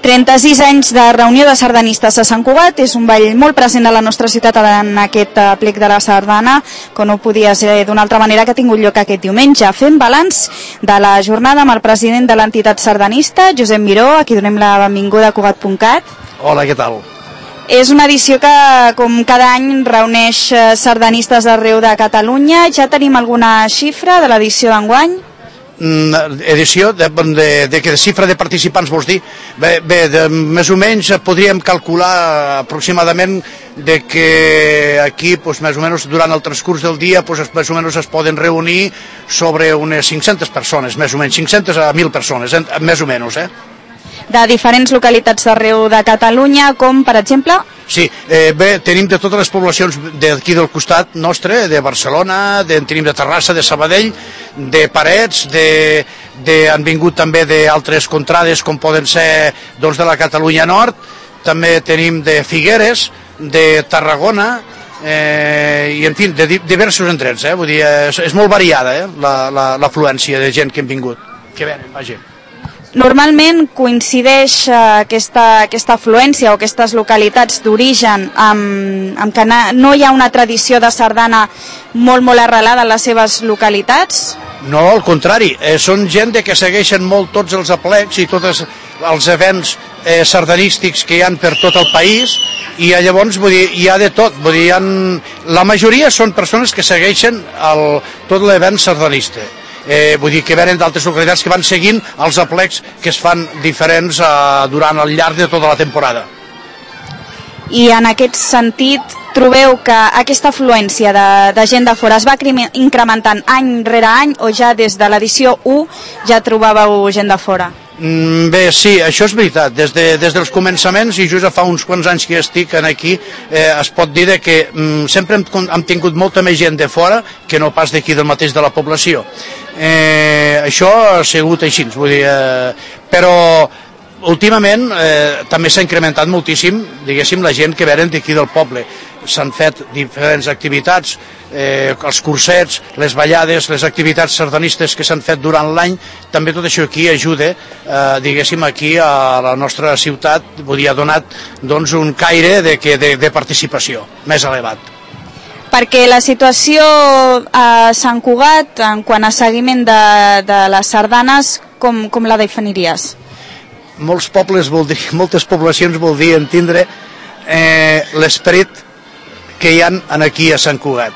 36 anys de reunió de sardanistes a Sant Cugat, és un ball molt present a la nostra ciutat en aquest plec de la sardana, que no podia ser d'una altra manera, que ha tingut lloc aquest diumenge. Fem balanç de la jornada amb el president de l'entitat sardanista, Josep Miró, a qui donem la benvinguda a Cugat.cat. Hola, què tal? És una edició que, com cada any, reuneix sardanistes d'arreu de Catalunya. Ja tenim alguna xifra de l'edició d'enguany? Edició de xifra de participants, vols dir? Bé, més o menys podríem calcular aproximadament de que aquí, més o menys, durant el transcurs del dia, més o menys es poden reunir sobre unes 500 persones, més o menys, 500 a 1.000 persones, més o menys, de diferents localitats d'arreu de Catalunya, com per exemple? Sí, bé, tenim de totes les poblacions d'aquí del costat nostre, de Barcelona, tenim de Terrassa, de Sabadell, de Parets, han vingut també d'altres contrades com poden ser doncs, de la Catalunya Nord, també tenim de Figueres, de Tarragona, i en fi, de diversos indrets, vull dir, és molt variada l'afluència de gent que hem vingut, que venen, vaja. Normalment coincideix aquesta afluència o aquestes localitats d'origen amb que no hi ha una tradició de sardana molt arrelada en les seves localitats? No, al contrari, són gent que segueixen molt tots els aplecs i tots els events sardanístics que hi ha per tot el país, i llavors vull dir, hi ha de tot, vull dir, la majoria són persones que segueixen tot l'event sardanista. Vull dir que venen d'altres localitats que van seguint els aplecs que es fan diferents durant el llarg de tota la temporada. I en aquest sentit trobeu que aquesta afluència de gent de fora es va incrementant any rere any, o ja des de l'edició 1 ja trobàveu gent de fora? Bé, sí, això és veritat. Des dels començaments, i just fa uns quants anys que estic aquí, es pot dir que sempre hem tingut molta més gent de fora que no pas d'aquí del mateix de la població. Això ha sigut així, vull dir, però últimament també s'ha incrementat moltíssim, diguéssim, la gent que venen d'aquí del poble. S'han fet diferents activitats, els cursets, les ballades, les activitats sardanistes que s'han fet durant l'any. També tot això aquí ajuda, diguéssim, aquí a la nostra ciutat, vull dir, ha donat doncs, un caire de participació més elevat. Perquè la situació a Sant Cugat, en quant a seguiment de les sardanes, com la definiries? Molts pobles moltes poblacions voldrien tindre l'esperit que hi ha aquí a Sant Cugat.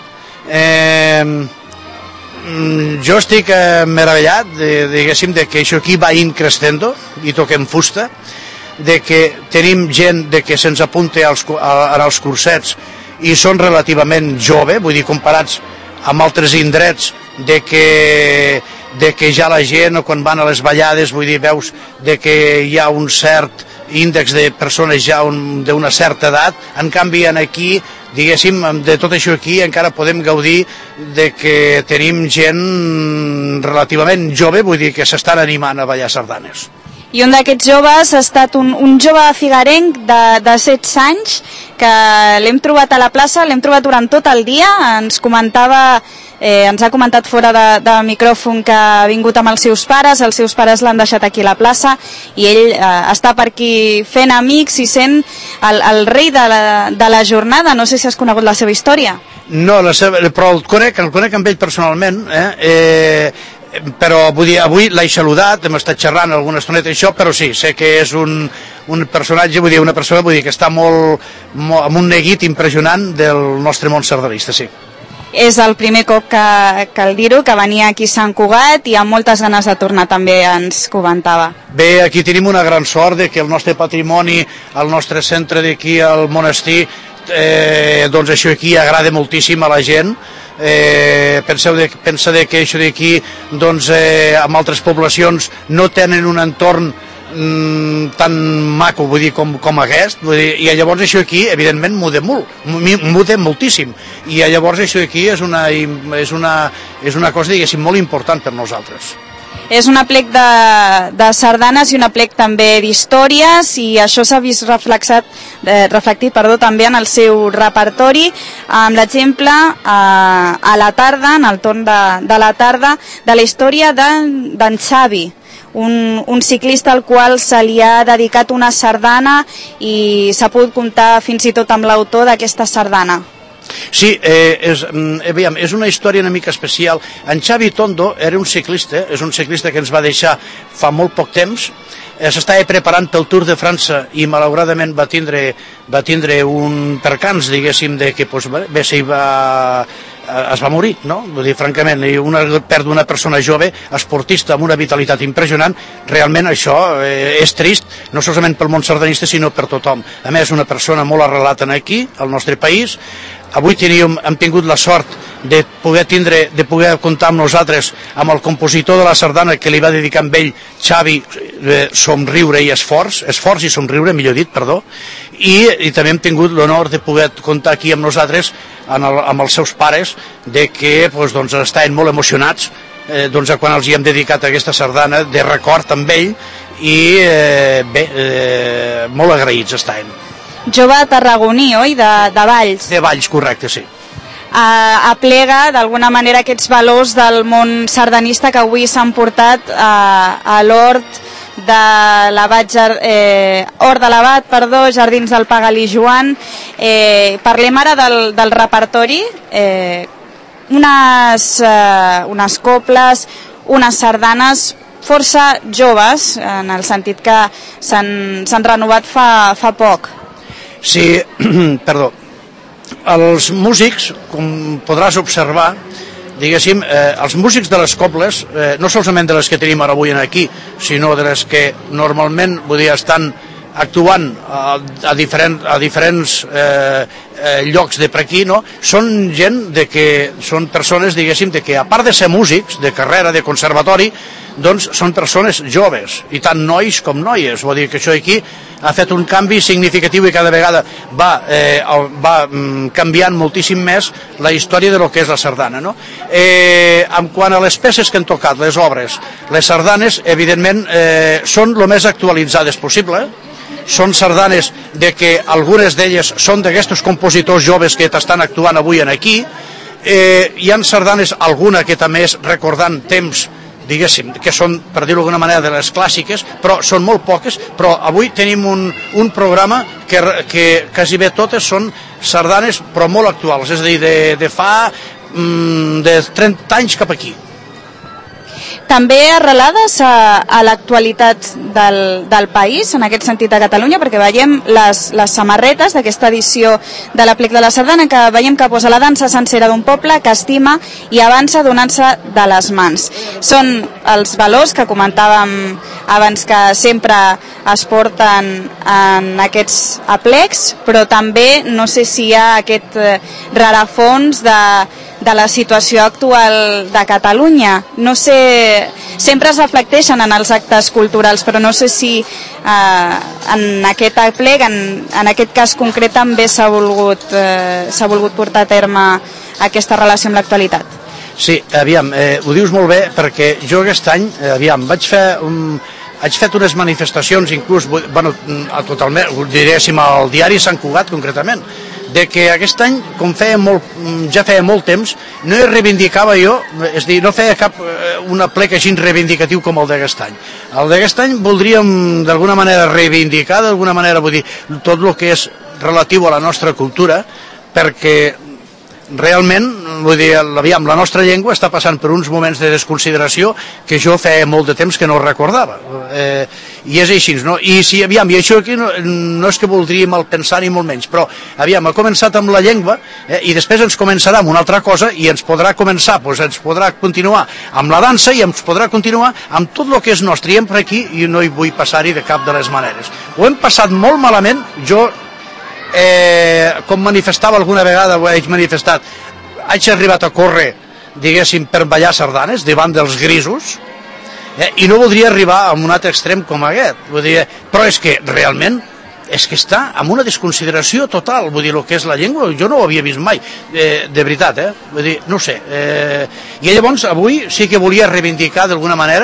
Jo estic meravellat, diguéssim, que això aquí va increscendo i toquem fusta, de que tenim gent que se'ns apunta als cursets i són relativament jove, vull dir, comparats amb altres indrets, de que ja la gent, o quan van a les ballades, vull dir, veus que hi ha un cert índex de persones ja d'una certa edat. En canvi, aquí, diguéssim, de tot això aquí encara podem gaudir de que tenim gent relativament jove, vull dir, que s'estan animant a ballar sardanes. I un d'aquests joves ha estat un jove figuerenc de 16 anys, que l'hem trobat a la plaça, l'hem trobat durant tot el dia, ens ha comentat fora de micròfon que ha vingut amb els seus pares l'han deixat aquí a la plaça, i ell està per aquí fent amics i sent el rei de la jornada. No sé si has conegut la seva història. No, però el conec amb ell personalment, però vull dir, avui l'he saludat, hem estat xerrant alguna estoneta això, però sí, sé que és un personatge, vull dir, una persona que està amb un neguit impressionant del nostre món sardanista, sí. És el primer cop que cal dir-ho, que venia aquí a Sant Cugat, i amb moltes ganes de tornar, també ens comentava. Bé, aquí tenim una gran sort que el nostre patrimoni, el nostre centre d'aquí al monestir, doncs això aquí agrada moltíssim a la gent. Pensa que això d'aquí, doncs, amb altres poblacions no tenen un entorn tan maco, vull dir, com aquest, vull dir, i llavors això aquí evidentment muda moltíssim, i llavors això aquí és una cosa, diguéssim, molt important per nosaltres. És un aplec de sardanes i un aplec també d'històries, i això s'ha vist reflectit també en el seu repertori, amb l'exemple a la tarda, en el torn de la tarda, de la història d'en Xavi, un ciclista al qual se li ha dedicat una sardana i s'ha pogut comptar fins i tot amb l'autor d'aquesta sardana. Sí, és una història una mica especial. En Xavi Tondo era un ciclista, és un ciclista que ens va deixar fa molt poc temps. S'estava preparant pel Tour de França i malauradament va tindre un percans, diguéssim, de que es va morir, no? Vull dir, francament, perdre una persona jove, esportista, amb una vitalitat impressionant, realment això és trist, no solament pel món sardanista, sinó per tothom. A més, una persona molt arrelada aquí, al nostre país. Avui hem tingut la sort de poder comptar amb nosaltres, amb el compositor de la sardana que li va dedicar amb ell, Xavi, Somriure i Esforç i Somriure, millor dit, perdó, i també hem tingut l'honor de poder comptar aquí amb nosaltres, amb els seus pares, de que estaven molt emocionats quan els hi hem dedicat aquesta sardana de record amb ell, i molt agraïts estaven. Jove tarragoní, oi? De Valls. De Valls, correcte, sí. Aplega d'alguna manera aquests valors del món sardanista que avui s'han portat a l'hort de l'Abat, Jardins del Pagalí Joan. Parlem ara del repertori, unes coples, unes sardanes força joves, en el sentit que s'han renovat fa poc. Sí, perdó. Els músics, com podràs observar, diguéssim, els músics de les cobles, no solament de les que tenim ara avui aquí, sinó de les que normalment estan actuant a diferents llocs de per aquí, no? Són són persones, diguéssim, que a part de ser músics de carrera, de conservatori, doncs són persones joves, i tant nois com noies. Vull dir que això aquí ha fet un canvi significatiu i cada vegada va canviant moltíssim més la història de lo que és la sardana, no? En quant a les peces que han tocat, les obres, les sardanes, evidentment, són el més actualitzades possible. Són sardanes de que algunes d'elles són d'aquests compositors joves que estan actuant avui aquí. Hi ha sardanes, alguna que també és recordant temps, diguéssim, que són, per dir-ho d'alguna manera, de les clàssiques, però són molt poques. Però avui tenim un programa que quasi bé totes són sardanes, però molt actuals, és a dir, de fa de 30 anys cap aquí. També arrelades a l'actualitat del país, en aquest sentit a Catalunya, perquè veiem les samarretes d'aquesta edició de l'Aplec de la Sardana, que veiem que posa la dansa sencera d'un poble que estima i avança donant-se de les mans. Són els valors que comentàvem abans que sempre es porten en aquests aplecs, però també no sé si hi ha aquest rerefons de la situació actual de Catalunya. No sé, sempre es reflecteixen en els actes culturals, però no sé si en aquest aplec, en aquest cas concret, també s'ha volgut portar a terme aquesta relació amb l'actualitat. Sí, aviam, ho dius molt bé, perquè jo aquest any, haig fet unes manifestacions, inclús, totalment, diguéssim, al diari Sant Cugat, concretament, de que aquest any, com ja feia molt temps, no hi reivindicava jo, és a dir, no feia cap un aplec així reivindicatiu com el d'aquest any. El d'aquest any voldríem d'alguna manera reivindicar, d'alguna manera, vull dir, tot el que és relatiu a la nostra cultura, perquè realment, vull dir, aviam, la nostra llengua està passant per uns moments de desconsideració que jo feia molt de temps que no recordava. I és així, no? I si, aviam, i això aquí no és que voldríem el pensar ni molt menys, però, aviam, ha començat amb la llengua i després ens començarà amb una altra cosa i ens podrà començar, ens podrà continuar amb la dansa i ens podrà continuar amb tot el que és nostre. I per aquí i no hi vull passar-hi de cap de les maneres. Ho hem passat molt malament, jo com manifestava alguna vegada, ho he manifestat, haig arribat a córrer, diguéssim, per ballar sardanes davant dels grisos, i no voldria arribar a un altre extrem com aquest. Vull dir, però és que realment està amb una desconsideració total, vull dir, el que és la llengua, jo no ho havia vist mai, de veritat, vull dir, no sé. I llavors avui sí que volia reivindicar d'alguna manera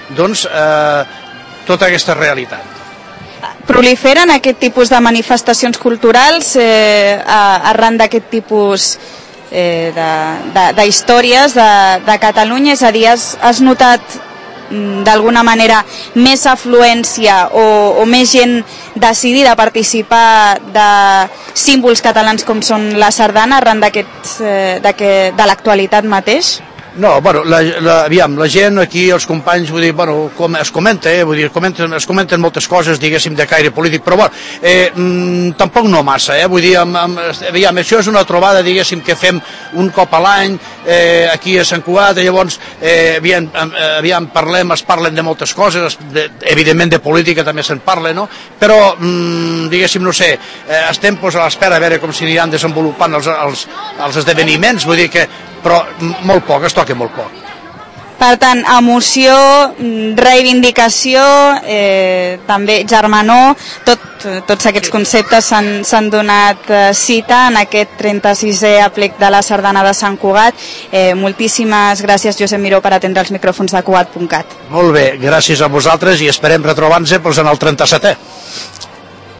doncs, tota aquesta realitat. Proliferen aquest tipus de manifestacions culturals arran d'aquest tipus d'històries de Catalunya? És a dir, has notat d'alguna manera més afluència o més gent decidida a participar de símbols catalans com són la sardana arran de l'actualitat mateix? No, bueno, aviam, la gent aquí, els companys, vull dir, bueno, es comenta, vull dir, es comenten moltes coses, diguéssim, de caire polític, però bueno, tampoc no massa, vull dir, aviam, això és una trobada, diguéssim, que fem un cop a l'any, aquí a Sant Cugat, llavors, aviam, es parlen de moltes coses, evidentment de política també se'n parla, no? Però, diguéssim, no sé, estem a l'espera a veure com s'aniran desenvolupant els esdeveniments, vull dir que, però molt poc, es toca molt poc. Per tant, emoció, reivindicació, també germanor, tots aquests conceptes s'han donat cita en aquest 36è aplec de la Sardana de Sant Cugat. Moltíssimes gràcies, Josep Miró, per atendre els micròfons de Cugat.cat. Molt bé, gràcies a vosaltres i esperem retrobar-nos en el 37è.